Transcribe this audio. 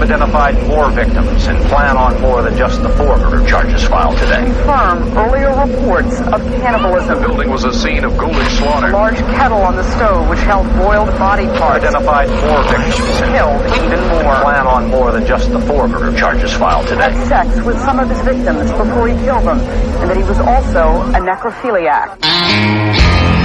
identified more victims and plan on more than just the 4 murder charges filed today. Confirm earlier reports of cannibalism. The building was a scene of ghoulish slaughter. A large kettle on the stove which held boiled body parts. Identified more victims and killed even more. Plan on more than just the 4 murder charges filed today. Had sex with some of his victims before he killed them, and that he was also a necrophiliac.